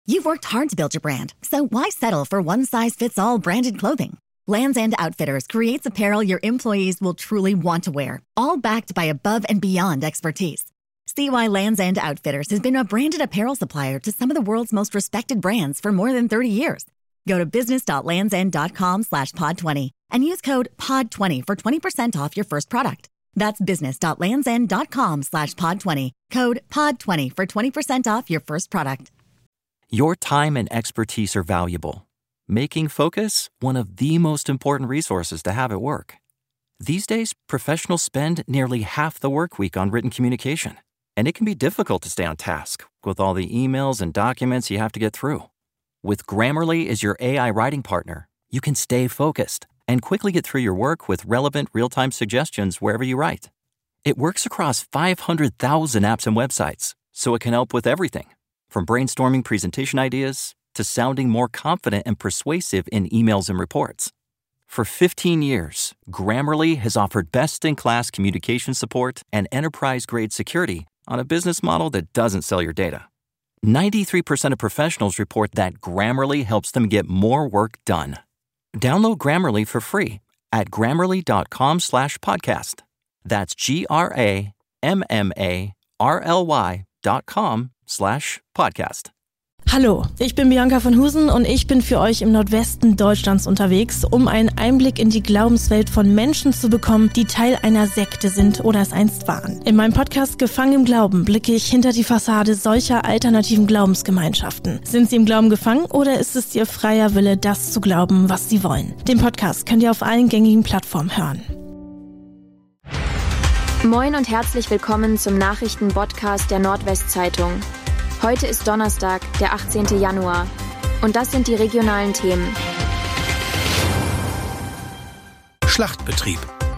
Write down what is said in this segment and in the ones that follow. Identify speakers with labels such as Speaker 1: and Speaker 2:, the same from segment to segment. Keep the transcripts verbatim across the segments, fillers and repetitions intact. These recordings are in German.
Speaker 1: You've worked hard to build your brand, so why settle for one-size-fits-all branded clothing? Lands' End Outfitters creates apparel your employees will truly want to wear, all backed by above-and-beyond expertise. See why Lands' End Outfitters has been a branded apparel supplier to some of the world's most respected brands for more than thirty years. Go to business.landsend.com slash pod 20 and use code pod twenty for twenty percent off your first product. That's business.landsend.com slash pod 20, code pod twenty for twenty percent off your first product.
Speaker 2: Your time and expertise are valuable, making Focus one of the most important resources to have at work. These days, professionals spend nearly half the work week on written communication, and it can be difficult to stay on task with all the emails and documents you have to get through. With Grammarly as your A I writing partner, you can stay focused and quickly get through your work with relevant real-time suggestions wherever you write. It works across five hundred thousand apps and websites, so it can help with everything, from brainstorming presentation ideas to sounding more confident and persuasive in emails and reports. For fifteen years, Grammarly has offered best-in-class communication support and enterprise-grade security on a business model that doesn't sell your data. ninety-three percent of professionals report that Grammarly helps them get more work done. Download Grammarly for free at grammarly.com slash podcast. That's G-R-A-M-M-A-R-L-Y dot com slash podcast.
Speaker 3: Hallo, ich bin Bianca von Husen und ich bin für euch im Nordwesten Deutschlands unterwegs, um einen Einblick in die Glaubenswelt von Menschen zu bekommen, die Teil einer Sekte sind oder es einst waren. In meinem Podcast Gefangen im Glauben blicke ich hinter die Fassade solcher alternativen Glaubensgemeinschaften. Sind sie im Glauben gefangen oder ist es ihr freier Wille, das zu glauben, was sie wollen? Den Podcast könnt ihr auf allen gängigen Plattformen hören.
Speaker 4: Moin und herzlich willkommen zum Nachrichten-Podcast der Nordwestzeitung. Heute ist Donnerstag, der achtzehnten Januar. Und das sind die regionalen Themen.
Speaker 5: Schlachtbetrieb.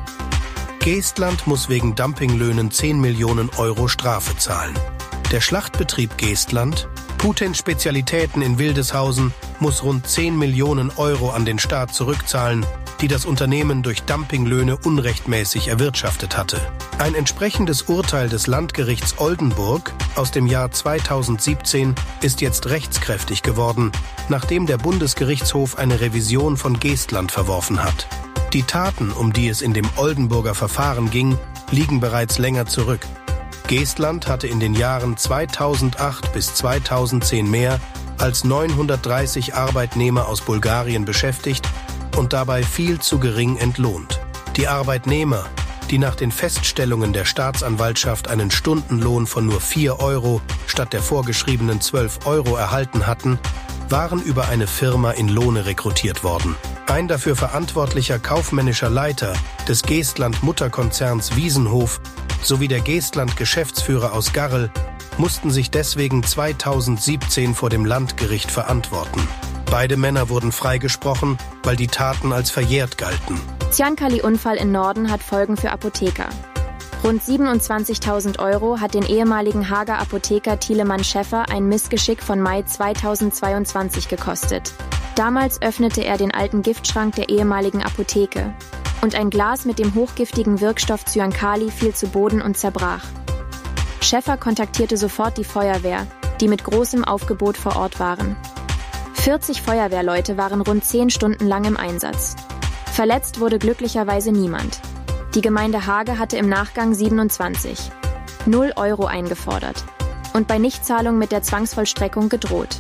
Speaker 5: Geestland muss wegen Dumpinglöhnen zehn Millionen Euro Strafe zahlen. Der Schlachtbetrieb Geestland, Putins Spezialitäten in Wildeshausen, muss rund zehn Millionen Euro an den Staat zurückzahlen, die das Unternehmen durch Dumpinglöhne unrechtmäßig erwirtschaftet hatte. Ein entsprechendes Urteil des Landgerichts Oldenburg aus dem Jahr zweitausendsiebzehn ist jetzt rechtskräftig geworden, nachdem der Bundesgerichtshof eine Revision von Geestland verworfen hat. Die Taten, um die es in dem Oldenburger Verfahren ging, liegen bereits länger zurück. Geestland hatte in den Jahren zweitausendacht bis zweitausendzehn mehr als neunhundertdreißig Arbeitnehmer aus Bulgarien beschäftigt und dabei viel zu gering entlohnt. Die Arbeitnehmer, die nach den Feststellungen der Staatsanwaltschaft einen Stundenlohn von nur vier Euro statt der vorgeschriebenen zwölf Euro erhalten hatten, waren über eine Firma in Lohne rekrutiert worden. Ein dafür verantwortlicher kaufmännischer Leiter des Geestland-Mutterkonzerns Wiesenhof sowie der Geestland-Geschäftsführer aus Garrel mussten sich deswegen zweitausendsiebzehn vor dem Landgericht verantworten. Beide Männer wurden freigesprochen, weil die Taten als verjährt galten.
Speaker 4: Tsjankali-Unfall in Norden hat Folgen für Apotheker. Rund siebenundzwanzigtausend Euro hat den ehemaligen Haager Apotheker Thielemann Schäffer ein Missgeschick von Mai zweitausendzweiundzwanzig gekostet. Damals öffnete er den alten Giftschrank der ehemaligen Apotheke und ein Glas mit dem hochgiftigen Wirkstoff Tsjankali fiel zu Boden und zerbrach. Schäffer kontaktierte sofort die Feuerwehr, die mit großem Aufgebot vor Ort waren. vierzig Feuerwehrleute waren rund zehn Stunden lang im Einsatz. Verletzt wurde glücklicherweise niemand. Die Gemeinde Hage hatte im Nachgang siebenundzwanzig null Euro eingefordert und bei Nichtzahlung mit der Zwangsvollstreckung gedroht.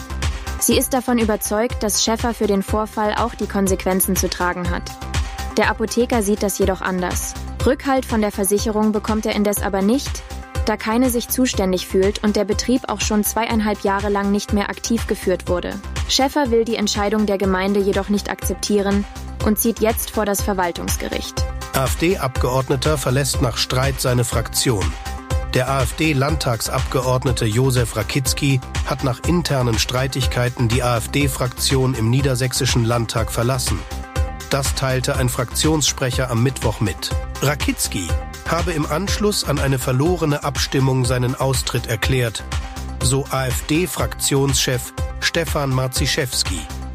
Speaker 4: Sie ist davon überzeugt, dass Schäffer für den Vorfall auch die Konsequenzen zu tragen hat. Der Apotheker sieht das jedoch anders. Rückhalt von der Versicherung bekommt er indes aber nicht, da keine sich zuständig fühlt und der Betrieb auch schon zweieinhalb Jahre lang nicht mehr aktiv geführt wurde. Schäffer will die Entscheidung der Gemeinde jedoch nicht akzeptieren und zieht jetzt vor das Verwaltungsgericht.
Speaker 5: AfD-Abgeordneter verlässt nach Streit seine Fraktion. Der AfD-Landtagsabgeordnete Josef Rakitzki hat nach internen Streitigkeiten die AfD-Fraktion im Niedersächsischen Landtag verlassen. Das teilte ein Fraktionssprecher am Mittwoch mit. Rakitzki habe im Anschluss an eine verlorene Abstimmung seinen Austritt erklärt, so AfD-Fraktionschef Stefan Marziszewski.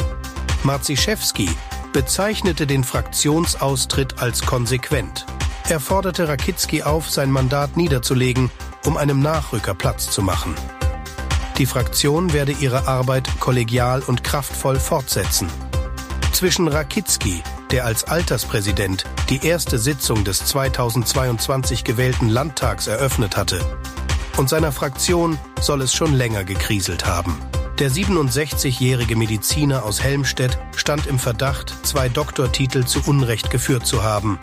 Speaker 5: Marziszewski bezeichnete den Fraktionsaustritt als konsequent. Er forderte Rakitzki auf, sein Mandat niederzulegen, um einem Nachrücker Platz zu machen. Die Fraktion werde ihre Arbeit kollegial und kraftvoll fortsetzen. Zwischen Rakitzki, der als Alterspräsident die erste Sitzung des zweitausendzweiundzwanzig gewählten Landtags eröffnet hatte, und seiner Fraktion soll es schon länger gekriselt haben. Der siebenundsechzigjährige Mediziner aus Helmstedt stand im Verdacht, zwei Doktortitel zu Unrecht geführt zu haben.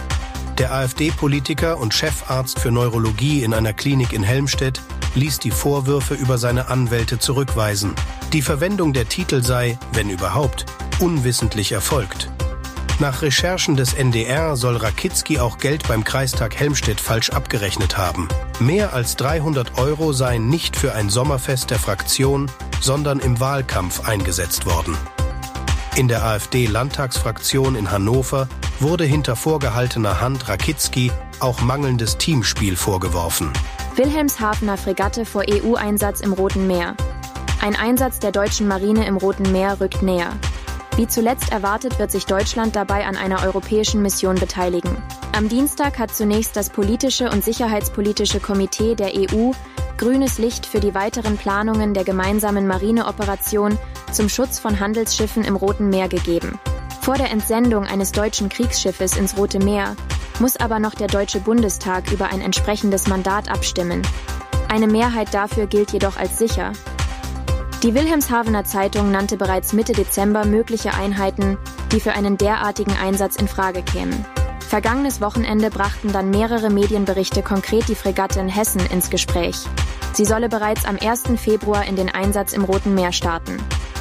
Speaker 5: Der AfD-Politiker und Chefarzt für Neurologie in einer Klinik in Helmstedt ließ die Vorwürfe über seine Anwälte zurückweisen. Die Verwendung der Titel sei, wenn überhaupt, unwissentlich erfolgt. Nach Recherchen des N D R soll Rakitzki auch Geld beim Kreistag Helmstedt falsch abgerechnet haben. Mehr als dreihundert Euro seien nicht für ein Sommerfest der Fraktion, sondern im Wahlkampf eingesetzt worden. In der AfD-Landtagsfraktion in Hannover wurde hinter vorgehaltener Hand Rakitzki auch mangelndes Teamspiel vorgeworfen.
Speaker 4: Wilhelmshavener Fregatte vor E U-Einsatz im Roten Meer. Ein Einsatz der deutschen Marine im Roten Meer rückt näher. Wie zuletzt erwartet, wird sich Deutschland dabei an einer europäischen Mission beteiligen. Am Dienstag hat zunächst das politische und sicherheitspolitische Komitee der E U grünes Licht für die weiteren Planungen der gemeinsamen Marineoperation zum Schutz von Handelsschiffen im Roten Meer gegeben. Vor der Entsendung eines deutschen Kriegsschiffes ins Rote Meer muss aber noch der Deutsche Bundestag über ein entsprechendes Mandat abstimmen. Eine Mehrheit dafür gilt jedoch als sicher. Die Wilhelmshavener Zeitung nannte bereits Mitte Dezember mögliche Einheiten, die für einen derartigen Einsatz in Frage kämen. Vergangenes Wochenende brachten dann mehrere Medienberichte konkret die Fregatte in Hessen ins Gespräch. Sie solle bereits am ersten Februar in den Einsatz im Roten Meer starten.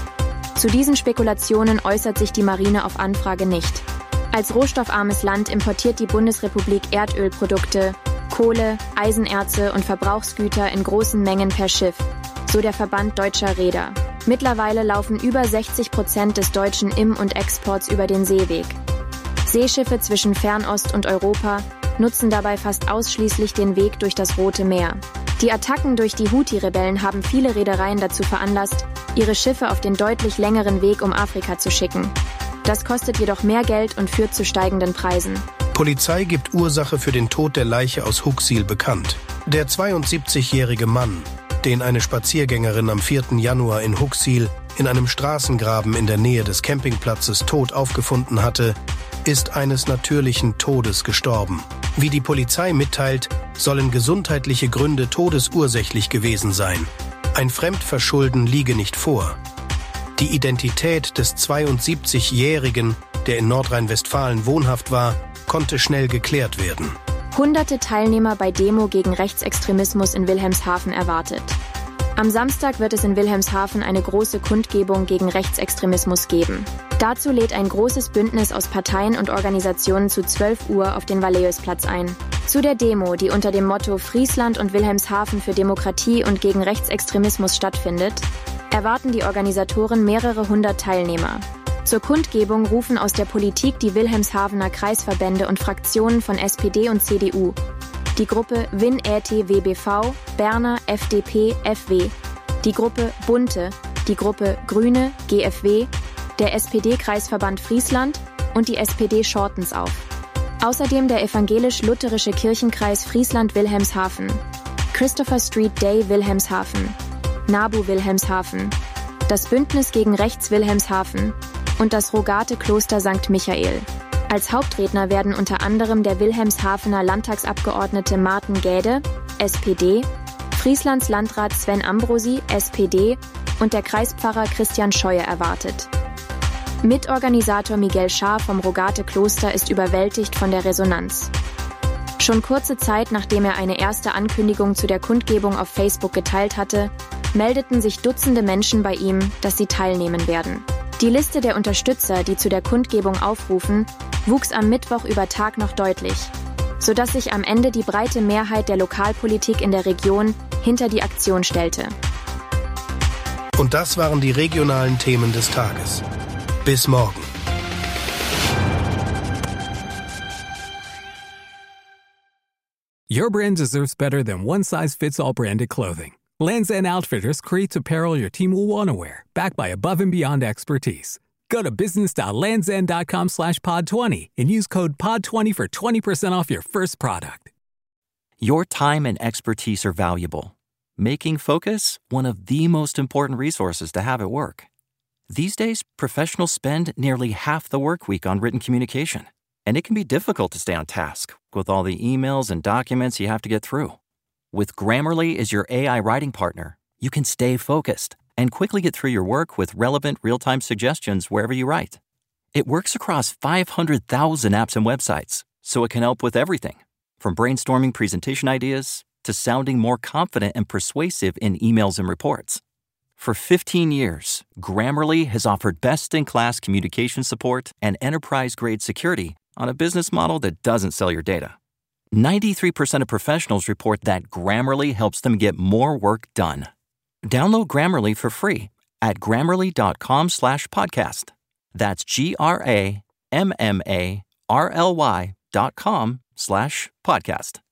Speaker 4: Zu diesen Spekulationen äußert sich die Marine auf Anfrage nicht. Als rohstoffarmes Land importiert die Bundesrepublik Erdölprodukte, Kohle, Eisenerze und Verbrauchsgüter in großen Mengen per Schiff, so der Verband Deutscher Reeder. Mittlerweile laufen über sechzig Prozent des deutschen Im- und Exports über den Seeweg. Seeschiffe zwischen Fernost und Europa nutzen dabei fast ausschließlich den Weg durch das Rote Meer. Die Attacken durch die Houthi-Rebellen haben viele Reedereien dazu veranlasst, ihre Schiffe auf den deutlich längeren Weg um Afrika zu schicken. Das kostet jedoch mehr Geld und führt zu steigenden Preisen.
Speaker 5: Polizei gibt Ursache für den Tod der Leiche aus Huxil bekannt. Der zweiundsiebzigjährige Mann, den eine Spaziergängerin am vierten Januar in Huxil in einem Straßengraben in der Nähe des Campingplatzes tot aufgefunden hatte, ist eines natürlichen Todes gestorben. Wie die Polizei mitteilt, sollen gesundheitliche Gründe todesursächlich gewesen sein. Ein Fremdverschulden liege nicht vor. Die Identität des zweiundsiebzigjährigen, der in Nordrhein-Westfalen wohnhaft war, konnte schnell geklärt werden.
Speaker 4: Hunderte Teilnehmer bei Demo gegen Rechtsextremismus in Wilhelmshaven erwartet. Am Samstag wird es in Wilhelmshaven eine große Kundgebung gegen Rechtsextremismus geben. Dazu lädt ein großes Bündnis aus Parteien und Organisationen zu zwölf Uhr auf den Valleiusplatz ein. Zu der Demo, die unter dem Motto Friesland und Wilhelmshaven für Demokratie und gegen Rechtsextremismus stattfindet, erwarten die Organisatoren mehrere hundert Teilnehmer. Zur Kundgebung rufen aus der Politik die Wilhelmshavener Kreisverbände und Fraktionen von S P D und C D U, die Gruppe WinÄT-W B V, Berner, F D P, F W, die Gruppe Bunte, die Gruppe Grüne, G F W, der S P D-Kreisverband Friesland und die S P D Schortens auf. Außerdem der evangelisch-lutherische Kirchenkreis Friesland-Wilhelmshaven, Christopher Street Day Wilhelmshaven, NABU Wilhelmshaven, das Bündnis gegen Rechts Wilhelmshaven und das Rogate-Kloster Sankt Michael. Als Hauptredner werden unter anderem der Wilhelmshavener Landtagsabgeordnete Martin Gäde, S P D, Frieslands Landrat Sven Ambrosi, S P D und der Kreispfarrer Christian Scheue erwartet. Mitorganisator Miguel Schaar vom Rogate-Kloster ist überwältigt von der Resonanz. Schon kurze Zeit nachdem er eine erste Ankündigung zu der Kundgebung auf Facebook geteilt hatte, meldeten sich Dutzende Menschen bei ihm, dass sie teilnehmen werden. Die Liste der Unterstützer, die zu der Kundgebung aufrufen, wuchs am Mittwoch über Tag noch deutlich, sodass sich am Ende die breite Mehrheit der Lokalpolitik in der Region hinter die Aktion stellte.
Speaker 5: Und das waren die regionalen Themen des Tages. Bis morgen.
Speaker 6: Your brand deserves better than one-size-fits-all branded clothing. Lands' End Outfitters creates apparel your team will want to wear, backed by above-and-beyond expertise. Go to business.landsend.com slash pod 20 and use code pod twenty for twenty percent off your first product.
Speaker 2: Your time and expertise are valuable. making focus one of the most important resources to have at work. These days, professionals spend nearly half the work week on written communication, and it can be difficult to stay on task with all the emails and documents you have to get through. With Grammarly as your A I writing partner, you can stay focused and quickly get through your work with relevant real-time suggestions wherever you write. It works across five hundred thousand apps and websites, so it can help with everything, from brainstorming presentation ideas to sounding more confident and persuasive in emails and reports. For fifteen years, Grammarly has offered best-in-class communication support and enterprise-grade security on a business model that doesn't sell your data. ninety-three percent of professionals report that Grammarly helps them get more work done. Download Grammarly for free at grammarly.com slash podcast. That's G-R-A-M-M-A-R-L-Y dot com slash podcast.